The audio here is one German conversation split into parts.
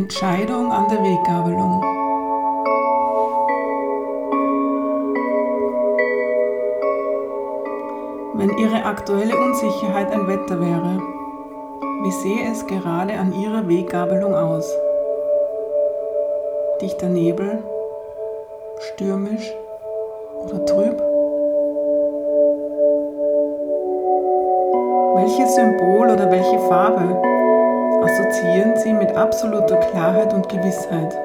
Entscheidung an der Weggabelung. Wenn Ihre aktuelle Unsicherheit ein Wetter wäre, wie sähe es gerade an Ihrer Weggabelung aus? Dichter Nebel, stürmisch oder trüb? Welches Symbol oder welche Farbe assoziieren Sie mit absoluter Klarheit und Gewissheit?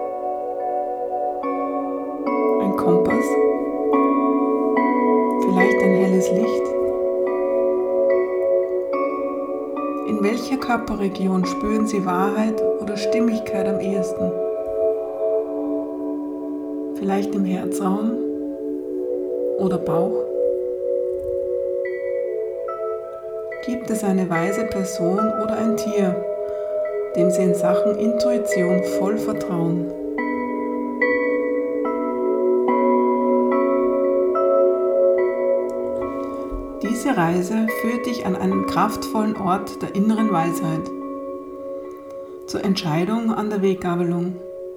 Ein Kompass? Vielleicht ein helles Licht? In welcher Körperregion spüren Sie Wahrheit oder Stimmigkeit am ehesten? Vielleicht im Herzraum oder Bauch? Gibt es eine weise Person oder ein Tier, dem Sie in Sachen Intuition voll vertrauen? Diese Reise führt dich an einen kraftvollen Ort der inneren Weisheit, zur Entscheidung an der Weggabelung.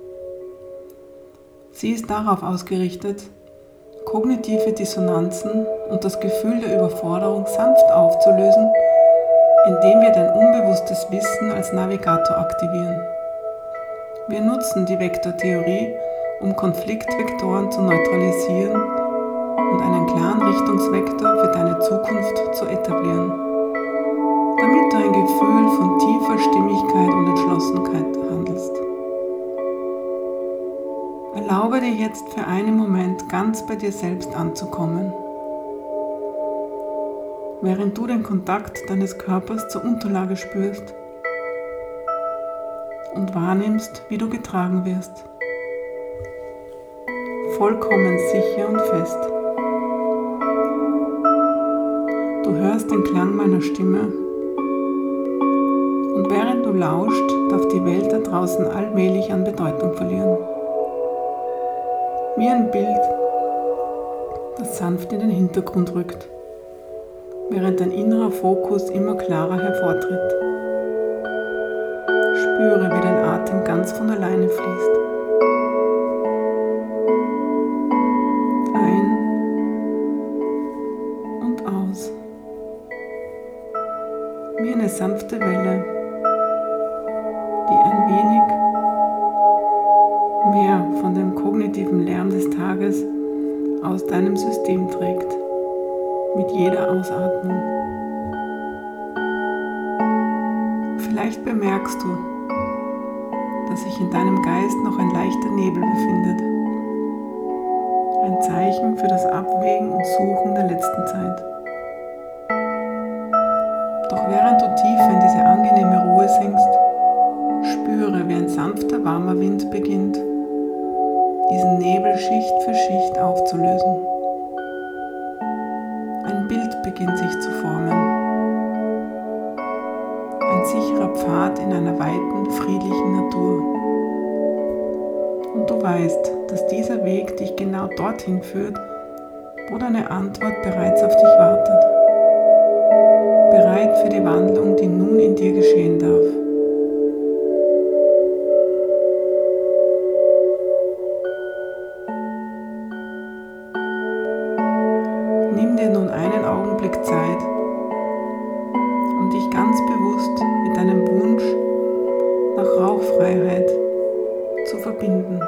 Sie ist darauf ausgerichtet, kognitive Dissonanzen und das Gefühl der Überforderung sanft aufzulösen, indem wir dein unbewusstes Wissen als Navigator aktivieren. Wir nutzen die Vektortheorie, um Konfliktvektoren zu neutralisieren und einen klaren Richtungsvektor für deine Zukunft zu etablieren, damit du ein Gefühl von tiefer Stimmigkeit und Entschlossenheit handelst. Erlaube dir jetzt für einen Moment ganz bei dir selbst anzukommen, während du den Kontakt deines Körpers zur Unterlage spürst und wahrnimmst, wie du getragen wirst. Vollkommen sicher und fest. Du hörst den Klang meiner Stimme und während du lauscht, darf die Welt da draußen allmählich an Bedeutung verlieren. Wie ein Bild, das sanft in den Hintergrund rückt, während dein innerer Fokus immer klarer hervortritt. Spüre, wie dein Atem ganz von alleine fließt. Ein und aus. Wie eine sanfte Welle, die ein wenig mehr von dem kognitiven Lärm des Tages aus deinem System trägt, mit jeder Ausatmung. Vielleicht bemerkst du, dass sich in deinem Geist noch ein leichter Nebel befindet. Ein Zeichen für das Abwägen und Suchen der letzten Zeit. Doch während du tiefer in diese angenehme Ruhe sinkst, spüre, wie ein sanfter, warmer Wind beginnt, diesen Nebel Schicht für Schicht aufzulösen. Ein Bild beginnt sich zu formen. Ein sicherer Pfad in einer weiten, friedlichen Natur. Und du weißt, dass dieser Weg dich genau dorthin führt, wo deine Antwort bereits auf dich wartet. Bereit für die Wandlung, die nun in dir geschehen darf. Nimm dir nun einen Augenblick Zeit, um dich ganz bewusst mit deinem Wunsch nach Rauchfreiheit zu verbinden.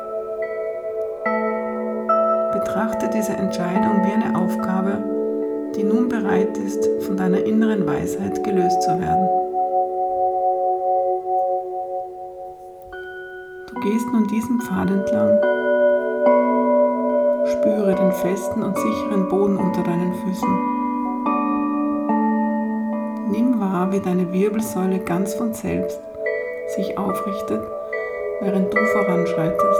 Betrachte diese Entscheidung wie eine Aufgabe, die nun bereit ist, von deiner inneren Weisheit gelöst zu werden. Du gehst nun diesen Pfad entlang. Spüre den festen und sicheren Boden unter deinen Füßen. Nimm wahr, wie deine Wirbelsäule ganz von selbst sich aufrichtet, während du voranschreitest.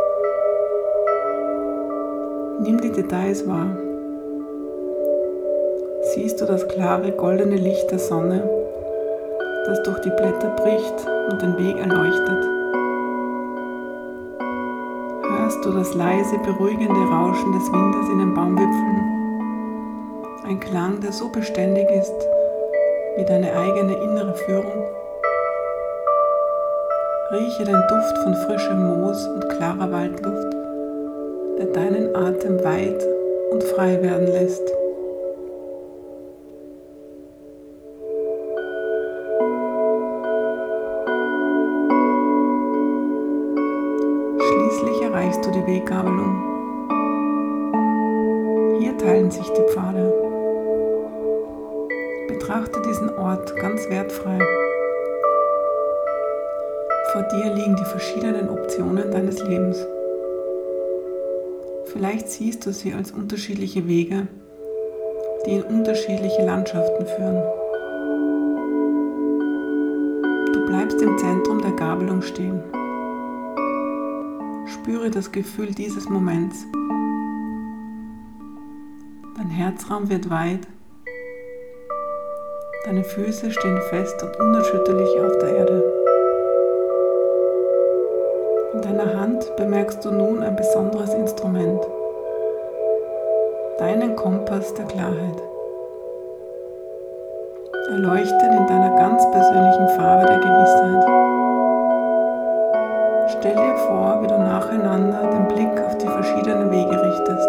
Nimm die Details wahr. Siehst du das klare goldene Licht der Sonne, das durch die Blätter bricht und den Weg erleuchtet? Hörst du das leise, beruhigende Rauschen des Windes in den Baumwipfeln? Ein Klang, der so beständig ist wie deine eigene innere Führung. Rieche den Duft von frischem Moos und klarer Waldluft, der deinen Atem weit und frei werden lässt. Schließlich erreichst du die Weggabelung. Hier teilen sich die Pfade. Betrachte diesen Ort ganz wertfrei. Vor dir liegen die verschiedenen Optionen deines Lebens. Vielleicht siehst du sie als unterschiedliche Wege, die in unterschiedliche Landschaften führen. Du bleibst im Zentrum der Gabelung stehen. Spüre das Gefühl dieses Moments. Dein Herzraum wird weit. Deine Füße stehen fest und unerschütterlich auf der Erde. In deiner Hand bemerkst du nun ein besonderes Instrument, deinen Kompass der Klarheit. Er leuchtet in deiner ganz persönlichen Farbe der Gewissheit. Stell dir vor, wie du nacheinander den Blick auf die verschiedenen Wege richtest.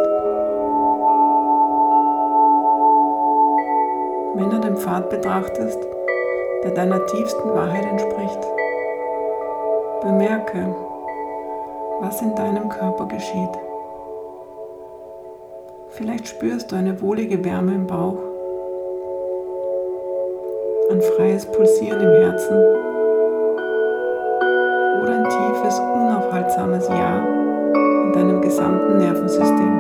Wenn du den Pfad betrachtest, der deiner tiefsten Wahrheit entspricht, bemerke, was in deinem Körper geschieht. Vielleicht spürst du eine wohlige Wärme im Bauch, ein freies Pulsieren im Herzen oder ein tiefes, unaufhaltsames Ja in deinem gesamten Nervensystem.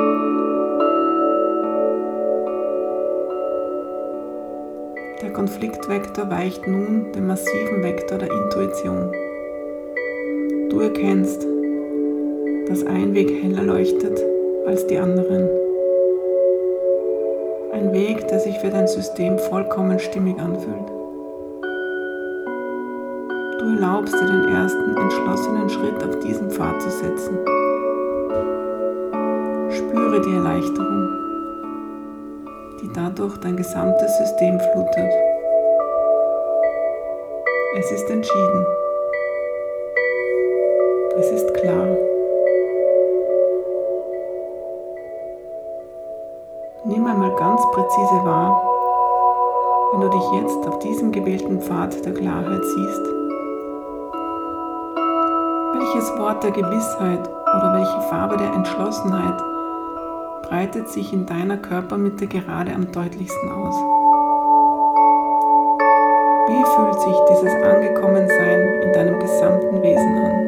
Der Konfliktvektor weicht nun dem massiven Vektor der Intuition. Du erkennst, dass ein Weg heller leuchtet als die anderen. Ein Weg, der sich für dein System vollkommen stimmig anfühlt. Du erlaubst dir den ersten entschlossenen Schritt auf diesen Pfad zu setzen. Spüre die Erleichterung, die dadurch dein gesamtes System flutet. Es ist entschieden. Es ist klar. Nimm einmal ganz präzise wahr, wenn du dich jetzt auf diesem gewählten Pfad der Klarheit siehst. Welches Wort der Gewissheit oder welche Farbe der Entschlossenheit breitet sich in deiner Körpermitte gerade am deutlichsten aus? Wie fühlt sich dieses Angekommensein in deinem gesamten Wesen an?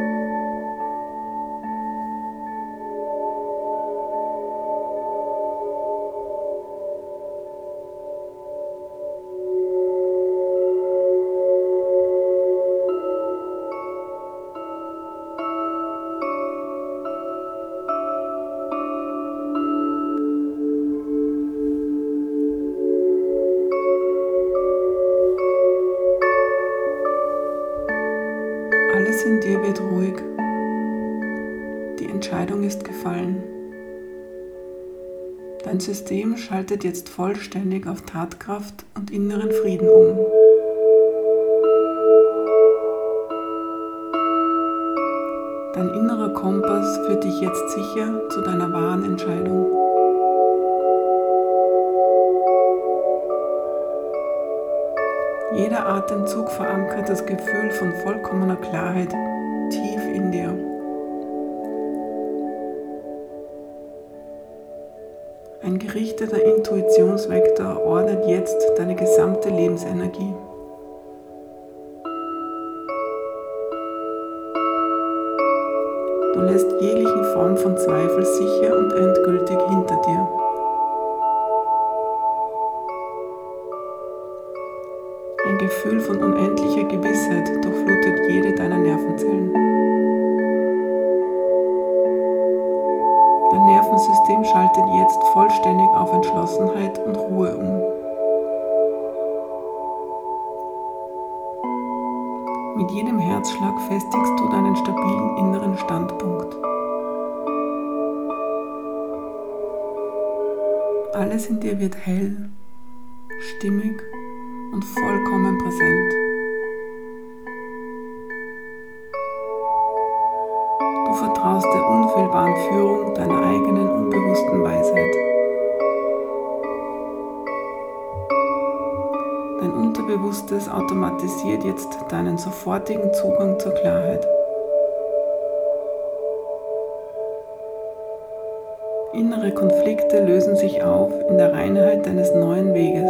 Alles in dir wird ruhig. Die Entscheidung ist gefallen. Dein System schaltet jetzt vollständig auf Tatkraft und inneren Frieden um. Dein innerer Kompass führt dich jetzt sicher zu deiner wahren Entscheidung. Jeder Atemzug verankert das Gefühl von vollkommener Klarheit tief in dir. Ein gerichteter Intuitionsvektor ordnet jetzt deine gesamte Lebensenergie. Du lässt jegliche Form von Zweifel sicher und endgültig hinter dir. Ein Gefühl von unendlicher Gewissheit durchflutet jede deiner Nervenzellen. Dein Nervensystem schaltet jetzt vollständig auf Entschlossenheit und Ruhe um. Mit jedem Herzschlag festigst du deinen stabilen inneren Standpunkt. Alles in dir wird hell, stimmig und vollkommen präsent. Dein Unterbewusstes automatisiert jetzt deinen sofortigen Zugang zur Klarheit. Innere Konflikte lösen sich auf in der Reinheit deines neuen Weges.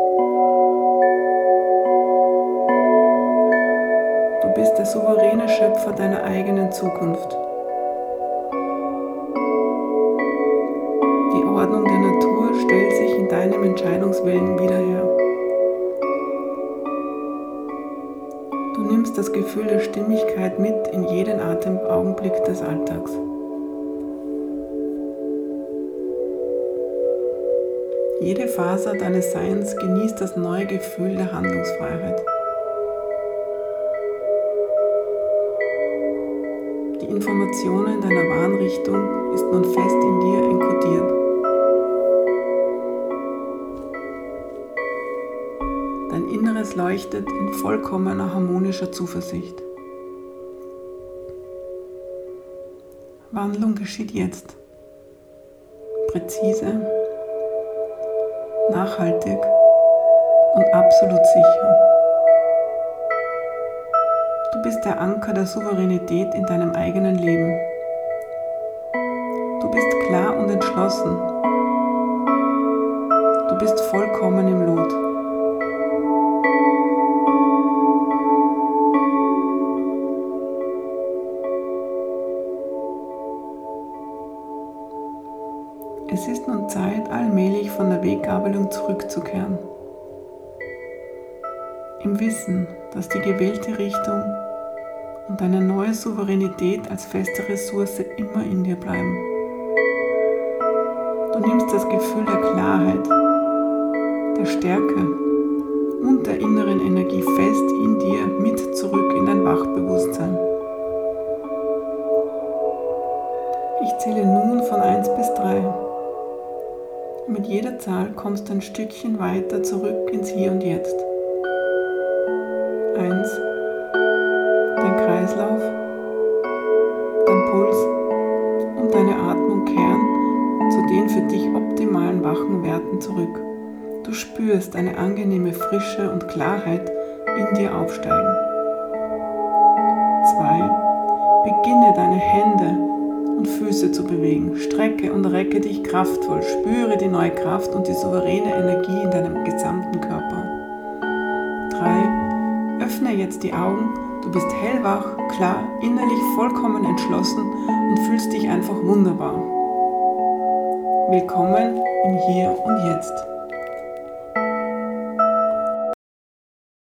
Du bist der souveräne Schöpfer deiner eigenen Zukunft. Die Ordnung der Natur stellt sich in deinem Entscheidungswillen wieder her. Du nimmst das Gefühl der Stimmigkeit mit in jeden Atemaugenblick des Alltags. Jede Faser deines Seins genießt das neue Gefühl der Handlungsfreiheit. Die Informationen deiner wahren Richtung ist nun fest in dir enkodiert. Dein Inneres leuchtet in vollkommener harmonischer Zuversicht. Wandlung geschieht jetzt. Präzise, nachhaltig und absolut sicher. Du bist der Anker der Souveränität in deinem eigenen Leben. Du bist klar und entschlossen. Du bist vollkommen im Lot. Es ist nun Zeit, allmählich von der Weggabelung zurückzukehren. Im Wissen, dass die gewählte Richtung und eine neue Souveränität als feste Ressource immer in dir bleiben. Du nimmst das Gefühl der Klarheit, der Stärke und der inneren Energie fest in dir mit zurück in dein Wachbewusstsein. Ich zähle nun von 1 bis 3. Mit jeder Zahl kommst du ein Stückchen weiter zurück ins Hier und Jetzt. 1. Dein Kreislauf, dein Puls und deine Atmung kehren zu den für dich optimalen wachen Werten zurück. Du spürst eine angenehme Frische und Klarheit in dir aufsteigen. 2. Beginne deine Hände und Füße zu bewegen. Strecke und recke dich kraftvoll. Spüre die neue Kraft und die souveräne Energie in deinem gesamten Körper. 3. Öffne jetzt die Augen. Du bist hellwach, klar, innerlich vollkommen entschlossen und fühlst dich einfach wunderbar. Willkommen im Hier und Jetzt.